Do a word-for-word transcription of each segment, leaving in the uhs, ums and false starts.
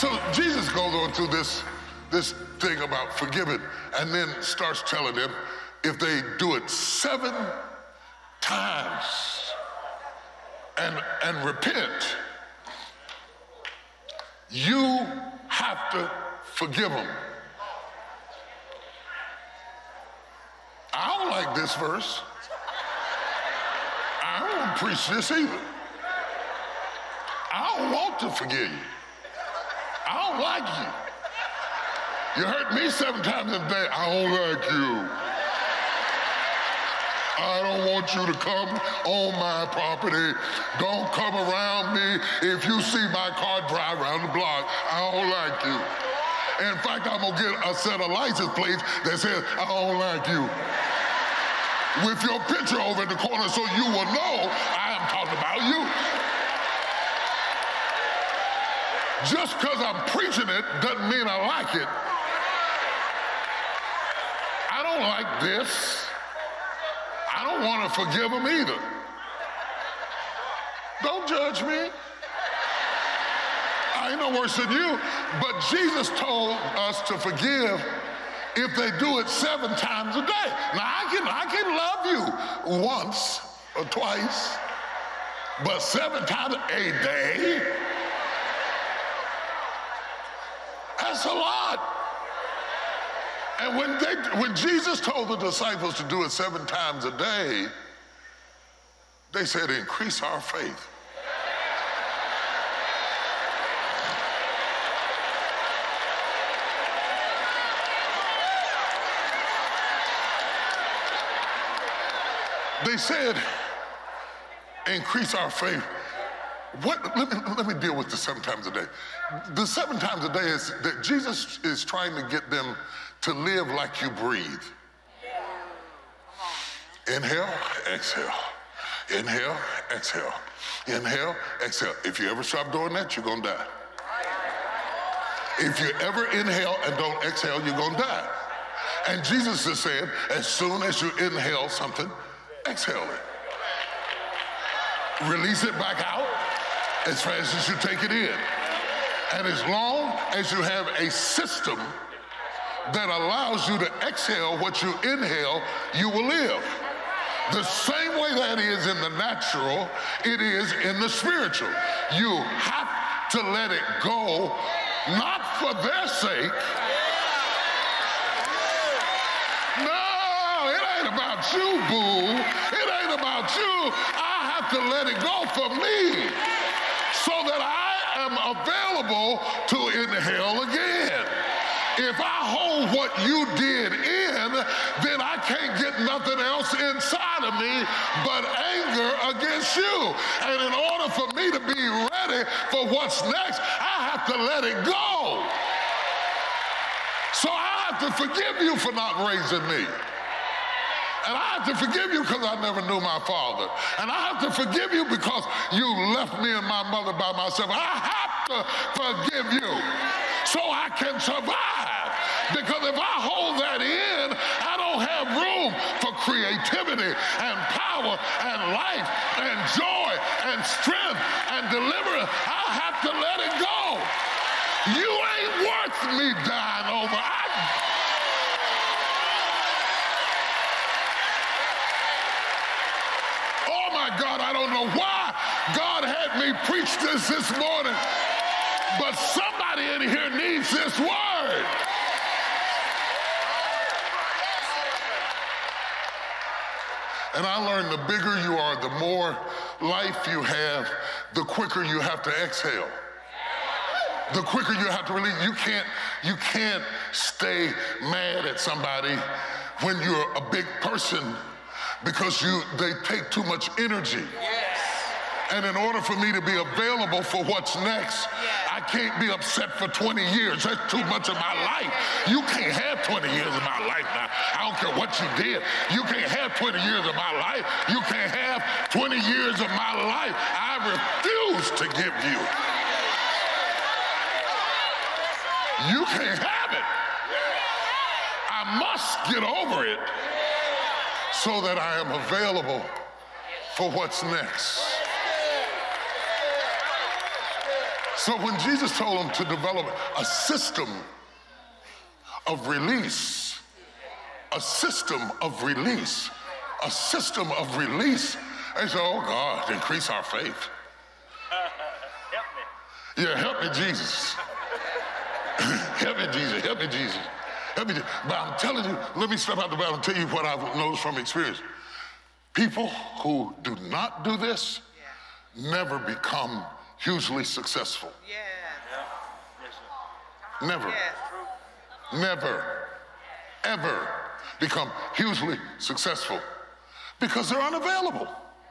So Jesus goes on through this, this thing about forgiving and then starts telling them if they do it seven times and, and repent, you have to forgive them. I don't like this verse. I don't want to preach this either. I don't want to forgive you. I don't like you. You hurt me seven times a day. I don't like you. I don't want you to come on my property. Don't come around me. If you see my car drive around the block, I don't like you. In fact, I'm gonna get a set of license plates that says, I don't like you, with your picture over in the corner so you will know I am talking about you. Just because I'm preaching it doesn't mean I like it. I don't like this. I don't want to forgive them either. Don't judge me. I ain't no worse than you. But Jesus told us to forgive if they do it seven times a day. Now, I can, I can love you once or twice, but seven times a day? That's a lot. And when, they, when Jesus told the disciples to do it seven times a day, they said, increase our faith. They said, increase our faith. What, let me, let me deal with the seven times a day. The seven times a day is that Jesus is trying to get them to live like you breathe. Inhale, exhale. Inhale, exhale. Inhale, exhale. If you ever stop doing that, you're gonna die. If you ever inhale and don't exhale, you're gonna die. And Jesus is saying, as soon as you inhale something, exhale it. Release it back out as fast as you take it in. And as long as you have a system that allows you to exhale what you inhale, you will live. The same way that is in the natural, it is in the spiritual. You have to let it go, not for their sake. No, it ain't about you, boo. It ain't about you. I have to let it go for me so that I am available to inhale again. If I hold what you did in, then I can't get nothing else inside of me but anger against you. And in order for me to be ready for what's next, I have to let it go. So I have to forgive you for not raising me. And I have to forgive you because I never knew my father. And I have to forgive you because you left me and my mother by myself. I have to forgive you so I can survive. Because if I hold that in, I don't have room for creativity and power and life and joy and strength and deliverance. I have to let it go. You ain't worth me dying over. I God, I don't know why God had me preach this this morning, but somebody in here needs this word. And I learned the bigger you are, the more life you have, the quicker you have to exhale. The quicker you have to release. You can't, you can't stay mad at somebody when you're a big person, because you they take too much energy. Yes. And in order for me to be available for what's next, yes, I can't be upset for twenty years. That's too much of my life. You can't have twenty years of my life now. I don't care what you did. You can't have twenty years of my life. You can't have twenty years of my life. I refuse to give you. You can't have it. I must get over it, so that I am available for what's next. So when Jesus told them to develop a system of release, a system of release, a system of release, they said, oh God, increase our faith. Help me. Yeah, help me, Jesus. Help me, Jesus. Help me, Jesus. Help me. But I'm telling you, let me step out the battle and tell you what I've noticed from experience. People who do not do this yeah. never become hugely successful. Yeah. Yeah. Never. Yeah. Never, ever become hugely successful because they're unavailable.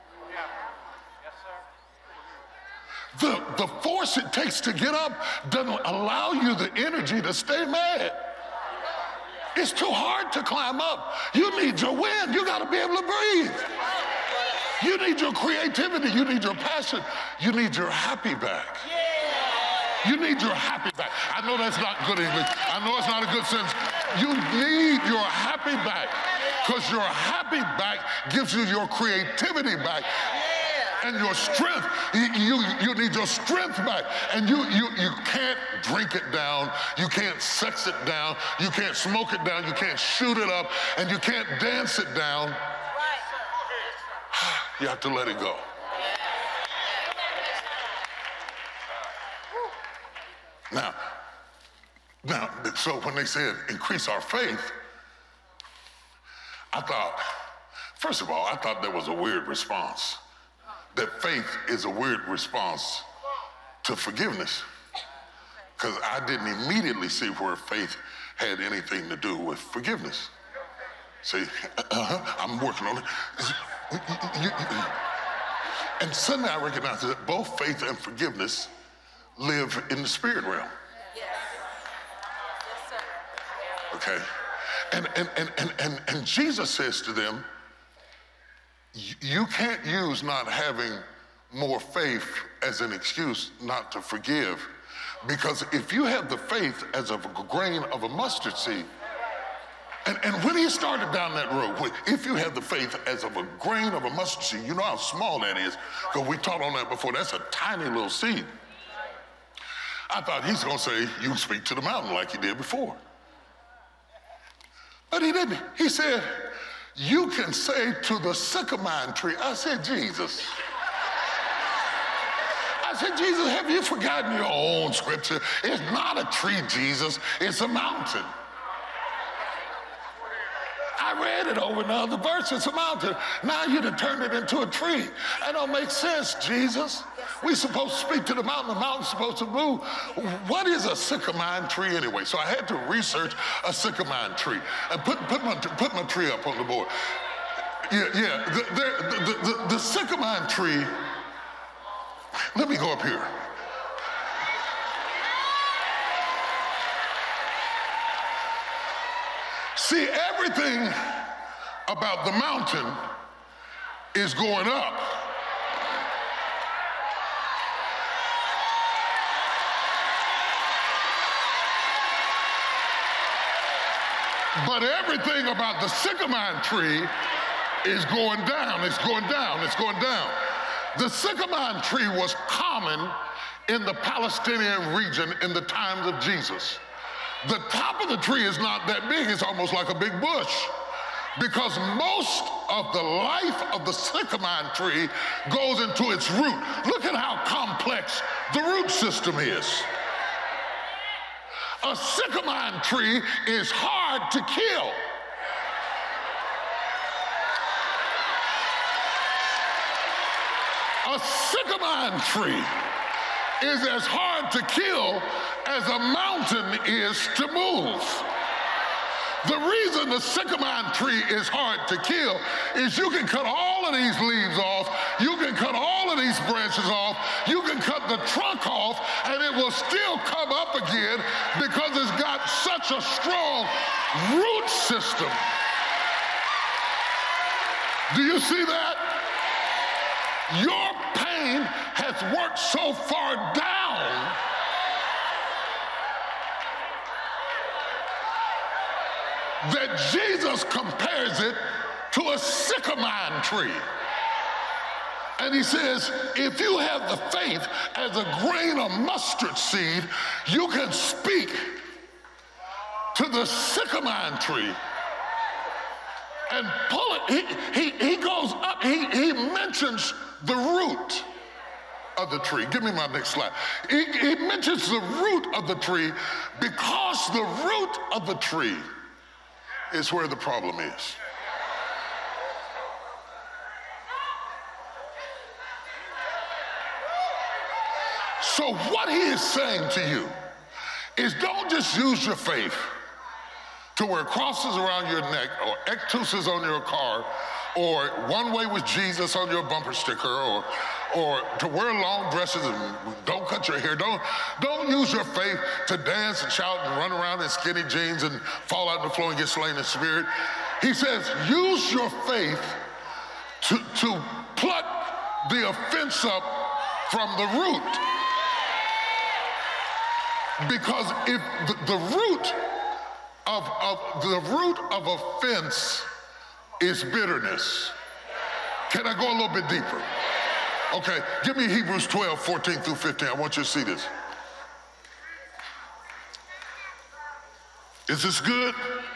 The, the force it takes to get up doesn't allow you the energy to stay mad. It's too hard to climb up. You need your wind. You got to be able to breathe. You need your creativity. You need your passion. You need your happy back. You need your happy back. I know that's not good English. I know it's not a good sentence. You need your happy back because your happy back gives you your creativity back. And your strength, you, you, you need your strength back. And you, you, you can't drink it down. You can't sex it down. You can't smoke it down. You can't shoot it up. And you can't dance it down. You have to let it go. Now, now, so when they said increase our faith, I thought, first of all, I thought that was a weird response. That faith is a weird response to forgiveness. Because I didn't immediately see where faith had anything to do with forgiveness. See, uh-huh, I'm working on it. You, you, you, and suddenly I recognized that both faith and forgiveness live in the spirit realm. Yes. Yes, sir. Okay? And, and, and, and, and, and Jesus says to them, you can't use not having more faith as an excuse not to forgive, because if you have the faith as of a grain of a mustard seed, and, and when he started down that road, if you have the faith as of a grain of a mustard seed, you know how small that is, because we taught on that before. That's a tiny little seed. I thought he's going to say, you speak to the mountain like he did before. But he didn't. He said, you can say to the sycamore tree. I said, Jesus. I said, Jesus, have you forgotten your own scripture? It's not a tree, Jesus. It's a mountain. I read it over in the other verse. It's a mountain. Now you done turned it into a tree. That don't make sense, Jesus. We're supposed to speak to the mountain. The mountain's supposed to move. What is a sycamore tree anyway? So I had to research a sycamore tree and put, put, my, put my tree up on the board. Yeah, yeah. The, the, the, the, the sycamore tree, let me go up here. See, everything about the mountain is going up. But everything about the sycamore tree is going down, it's going down, it's going down. The sycamore tree was common in the Palestinian region in the times of Jesus. The top of the tree is not that big, it's almost like a big bush, because most of the life of the sycamore tree goes into its root. Look at how complex the root system is. A sycamore tree is hard to kill. A sycamore tree is as hard to kill as a mountain is to move. The reason the sycamore tree is hard to kill is you can cut all of these leaves off, you can cut all of these branches off, you can cut the trunk off, and it will still come up again because it's got such a strong root system. Do you see that? Your pain has worked so far down that Jesus compares it to a sycamore tree. And he says, if you have the faith as a grain of mustard seed, you can speak to the sycamore tree and pull it. He, he, he goes up, he, he mentions the root of the tree. Give me my next slide. He, he mentions the root of the tree because the root of the tree is where the problem is. So what he is saying to you is don't just use your faith to wear crosses around your neck or ectuses on your car or one way with Jesus on your bumper sticker or or to wear long dresses and don't cut your hair. Don't, don't use your faith to dance and shout and run around in skinny jeans and fall out on the floor and get slain in spirit. He says, use your faith to, to pluck the offense up from the root. Because if the, the root of, of the root of offense is bitterness. Can I go a little bit deeper? Okay, give me Hebrews twelve, fourteen through fifteen. I want you to see this. Is this good?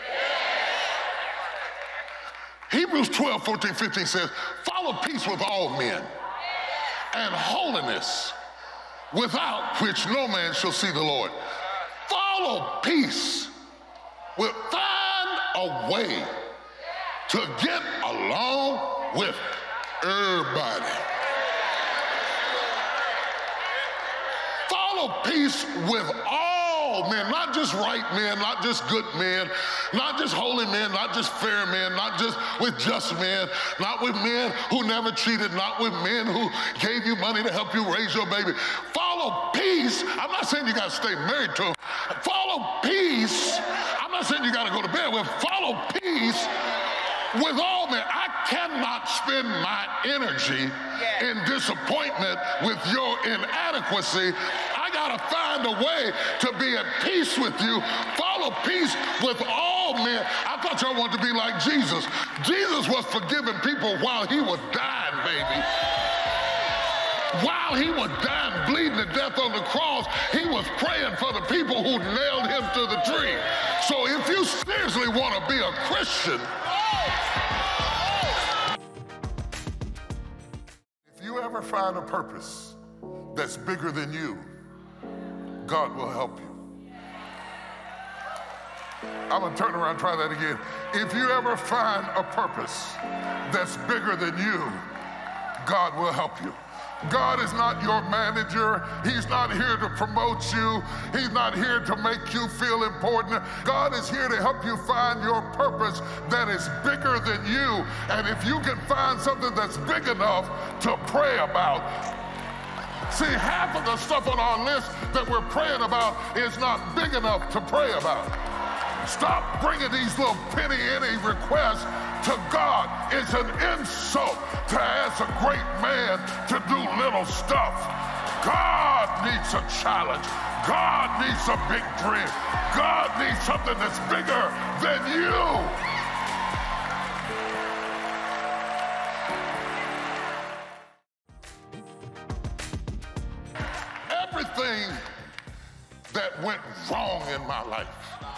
Hebrews twelve, fourteen, fifteen says, follow peace with all men and holiness, without which no man shall see the Lord. Follow peace. With, find a way to get along with everybody. Follow peace with all men, not just right men, not just good men, not just holy men, not just fair men, not just with just men, not with men who never cheated, not with men who gave you money to help you raise your baby. Follow peace. I'm not saying you got to stay married to them. Follow peace. I'm not saying you got to go to bed with. Follow peace with all men. I cannot spend my energy in disappointment with your inadequacy. I got to find a way to be at peace with you. Follow peace with all men. I thought y'all wanted to be like Jesus. Jesus was forgiving people while he was dying, baby. While he was dying, bleeding to death on the cross, he was praying for the people who nailed him to the tree. So if you seriously want to be a Christian, if you ever find a purpose that's bigger than you, God will help you. I'm gonna turn around and try that again. If you ever find a purpose that's bigger than you, God will help you. God is not your manager. He's not here to promote you. He's not here to make you feel important. God is here to help you find your purpose that is bigger than you. And if you can find something that's big enough to pray about, see, half of the stuff on our list that we're praying about is not big enough to pray about. Stop bringing these little penny-ante requests to God. It's an insult to ask a great man to do little stuff. God needs a challenge. God needs a big dream. God needs something that's bigger than you. Everything that went wrong in my life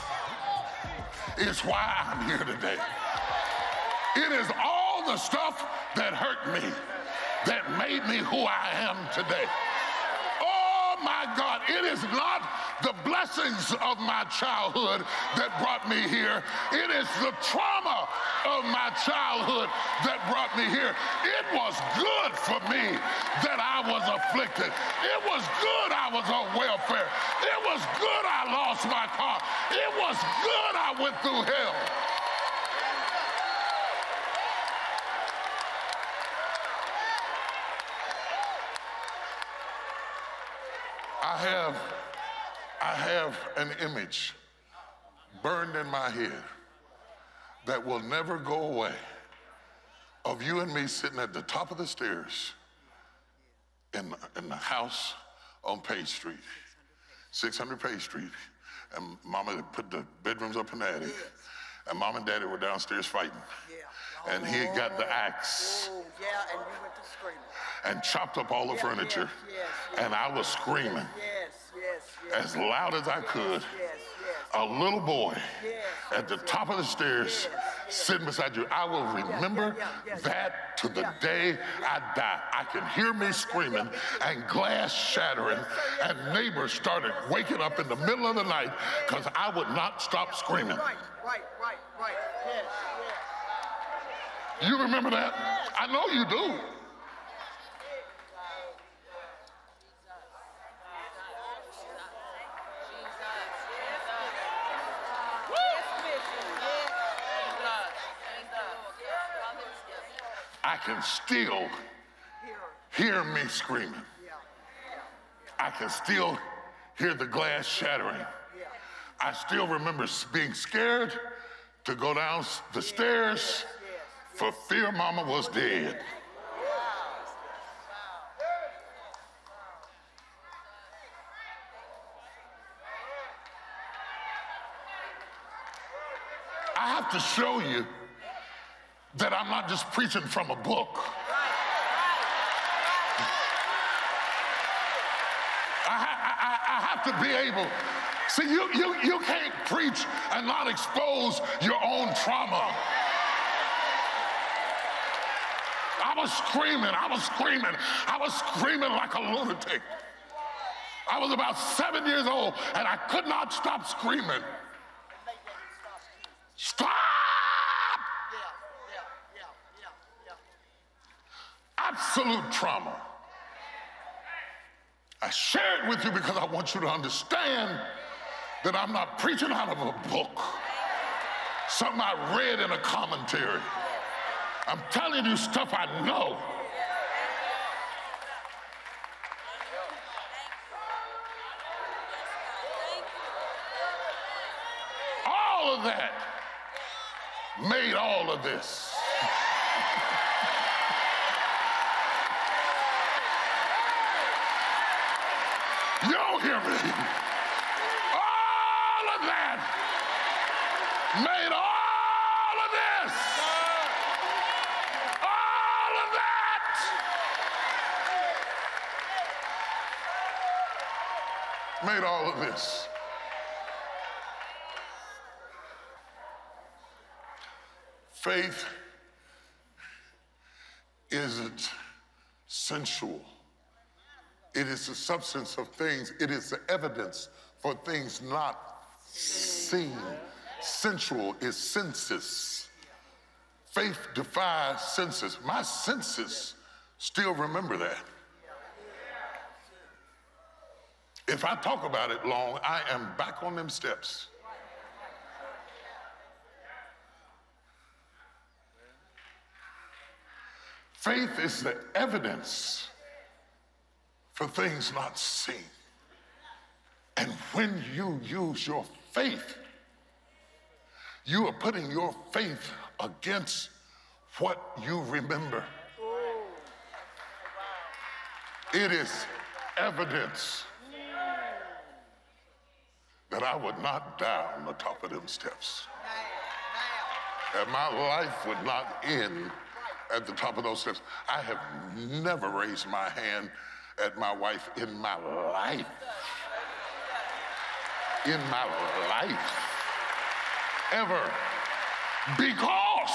is why I'm here today. It is all the stuff that hurt me that made me who I am today. Oh my God, it is not the blessings of my childhood that brought me here. It is the trauma of my childhood that brought me here. It was good for me that I was afflicted. It was good I was on welfare. It was good I lost my car. It was good I went through hell. I have, I have an image burned in my head that will never go away of you and me sitting at the top of the stairs in, in the house on Page Street, six hundred Page Street, and Mama put the bedrooms up in the attic, and Mom and Daddy were downstairs fighting. and he had got the axe Oh, yeah, and you went to screaming. and chopped up all the Yeah, furniture, yes, yes, yes. and I was screaming Yes, yes, yes. as loud as I could. Yes, yes. A little boy Yes, at the top of the stairs yes, yes. sitting beside you. I will remember yeah, yeah, yeah. that to the Yeah. day I die. I can hear me screaming and glass shattering, and neighbors started waking up in the middle of the night because I would not stop screaming. Right, right, right, right. Yes, yes. You remember that? I know you do. I can still Here. hear me screaming. Yeah, I can still hear the glass shattering. yeah. I still remember s- being scared to go down s- the stairs for fear mama was dead. I have to show you that I'm not just preaching from a book. I, ha- I, I I have to be able, see, you, you, you can't preach and not expose your own trauma. I was screaming, I was screaming, I was screaming like a lunatic. I was about seven years old and I could not stop screaming. Stop! Yeah, yeah, yeah, yeah, yeah. Absolute trauma. I share it with you because I want you to understand that I'm not preaching out of a book, something I read in a commentary. I'm telling you stuff I know. All of that made all of this. You don't hear me. All of that made all of this. All of that made all of this. Faith isn't sensual. It is the substance of things. It is the evidence for things not seen. Sensual is senses. Faith defies senses. My senses still remember that. If I talk about it long, I am back on them steps. Faith is the evidence for things not seen. And when you use your faith, you are putting your faith against what you remember. It is evidence that I would not die on the top of them steps. That my life would not end at the top of those steps. I have never raised my hand at my wife in my life. In my life. Ever. Because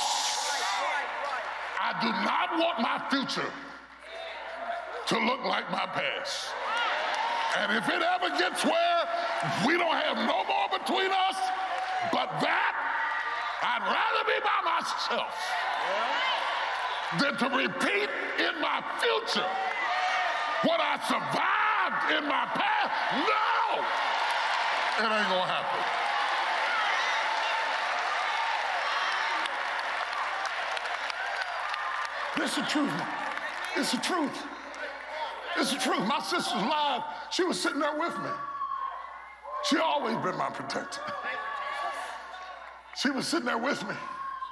I do not want my future to look like my past. And if it ever gets where we don't have no more between us but that, I'd rather be by myself than to repeat in my future what I survived in my past. No! It ain't gonna happen. This is the truth. It's the truth. It's the truth. My sister's alive. She was sitting there with me. She always been my protector. She was sitting there with me.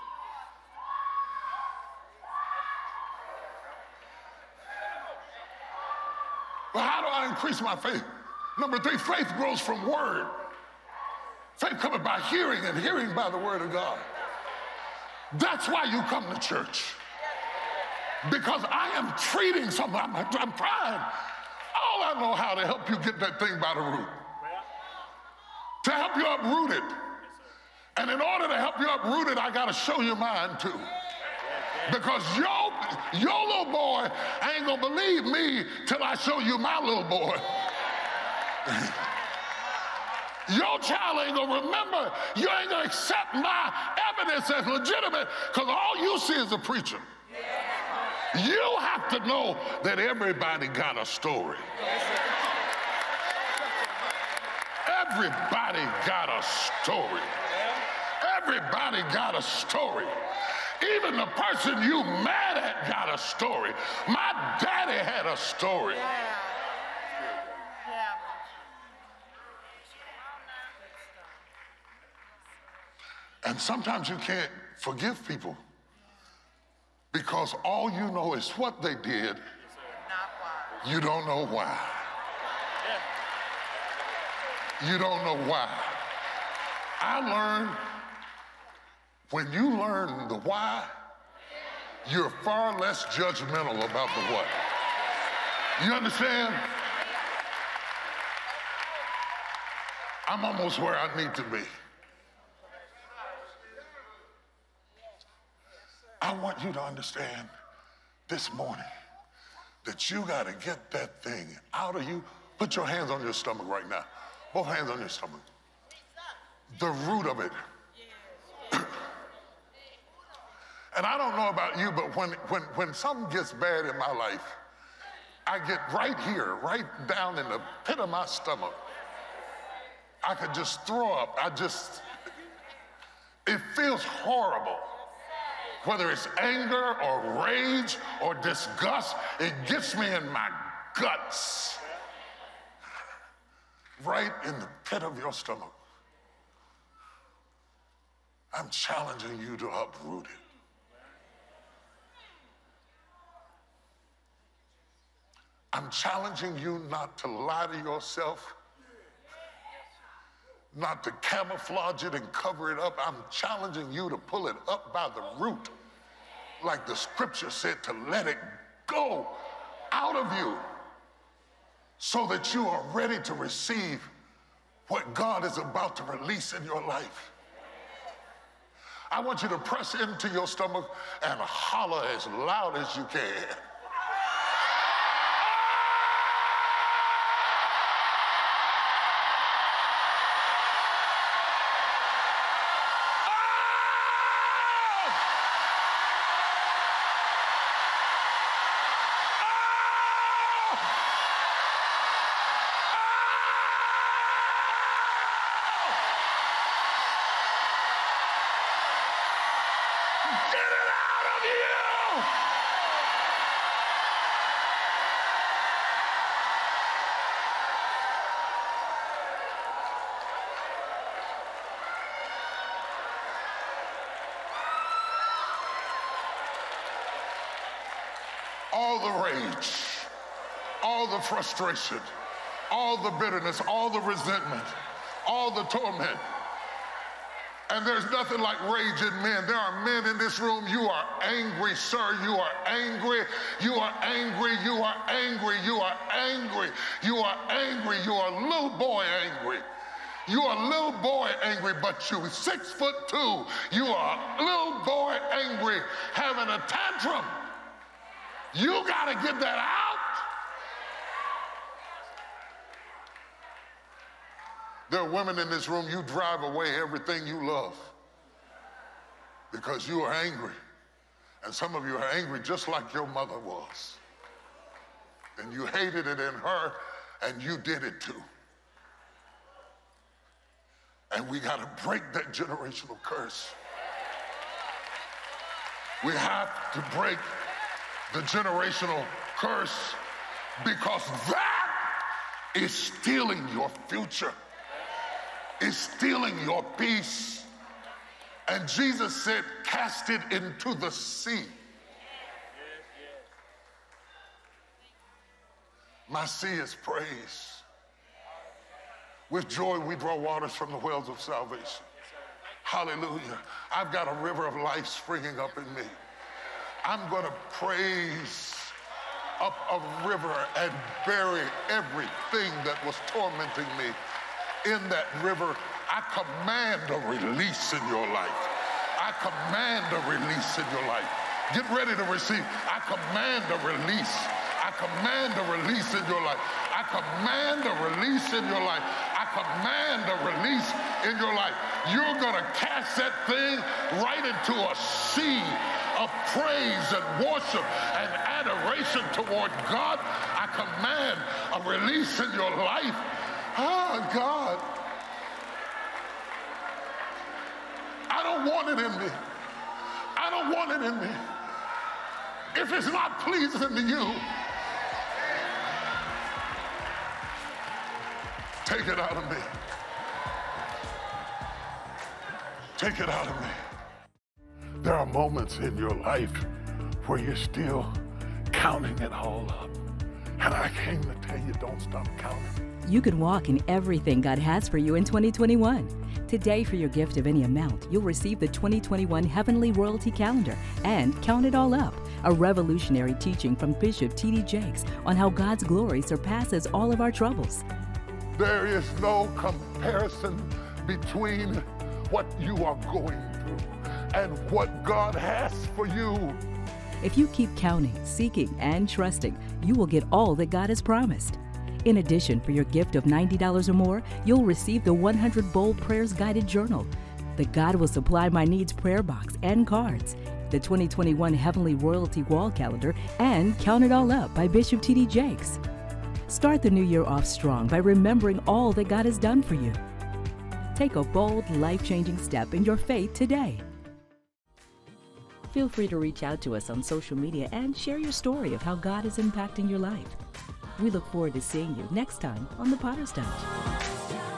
But how do I increase my faith? Number three, faith grows from word. Faith cometh by hearing, and hearing by the word of God. That's why you come to church. Because I am treating something. I'm, I'm trying. All I know how to help you get that thing by the root. To help you uproot it. And in order to help you uproot it, I got to show you mine too. Because your, your little boy ain't going to believe me till I show you my little boy. Your child ain't going to remember. You ain't going to accept my evidence as legitimate because all you see is a preacher. You have to know that everybody got a story. Everybody got a story. Everybody got a story. Even the person you mad at got a story. My daddy had a story. Yeah. And sometimes you can't forgive people because all you know is what they did. Not why. You don't know why. You don't know why. I learned when you learn the why, you're far less judgmental about the what. You understand? I'm almost where I need to be. I want you to understand this morning that you got to get that thing out of you. Put your hands on your stomach right now. Both hands on your stomach. The root of it. And I don't know about you, but when, when, when something gets bad in my life, I get right here, right down in the pit of my stomach. I could just throw up. I just, it feels horrible. Whether it's anger or rage or disgust, it gets me in my guts. Right in the pit of your stomach. I'm challenging you to uproot it. I'm challenging you not to lie to yourself, not to camouflage it and cover it up. I'm challenging you to pull it up by the root, like the scripture said, to let it go out of you so that you are ready to receive what God is about to release in your life. I want you to press into your stomach and holler as loud as you can. All the rage, all the frustration, all the bitterness, all the resentment, all the torment. And there's nothing like rage in men. There are men in this room, you are angry, sir. You are angry. You are angry. You are angry. You are angry. You are angry. You are little boy angry. You are little boy angry, but you six foot two. You are little boy angry having a tantrum. You got to get that out. There are women in this room, you drive away everything you love because you are angry. And some of you are angry just like your mother was. And you hated it in her, and you did it too. And we got to break that generational curse. We have to break the generational curse because that is stealing your future. It's stealing your peace. And Jesus said, cast it into the sea. My sea is praise. With joy we draw waters from the wells of salvation. Hallelujah. I've got a river of life springing up in me. I'm going to praise up a river and bury everything that was tormenting me in that river. I command a release in your life. I command a release in your life. Get ready to receive. I command a release. I command a release in your life. I command a release in your life. I command a release in your life. You're going to cast that thing right into a sea of praise and worship and adoration toward God. I command a release in your life. Oh, God. I don't want it in me. I don't want it in me. If it's not pleasing to you, take it out of me. Take it out of me. There are moments in your life where you're still counting it all up. And I came to tell you, don't stop counting. You can walk in everything God has for you in twenty twenty-one. Today, for your gift of any amount, you'll receive the twenty twenty-one Heavenly Royalty Calendar and Count It All Up, a revolutionary teaching from Bishop T D Jakes on how God's glory surpasses all of our troubles. There is no comparison between what you are going through and what God has for you. If you keep counting, seeking, and trusting, you will get all that God has promised. In addition, for your gift of ninety dollars or more, you'll receive the one hundred Bold Prayers Guided Journal, the God Will Supply My Needs prayer box and cards, the twenty twenty-one Heavenly Royalty Wall Calendar, and Count It All Up by Bishop T D Jakes. Start the new year off strong by remembering all that God has done for you. Take a bold, life-changing step in your faith today. Feel free to reach out to us on social media and share your story of how God is impacting your life. We look forward to seeing you next time on The Potter's Touch.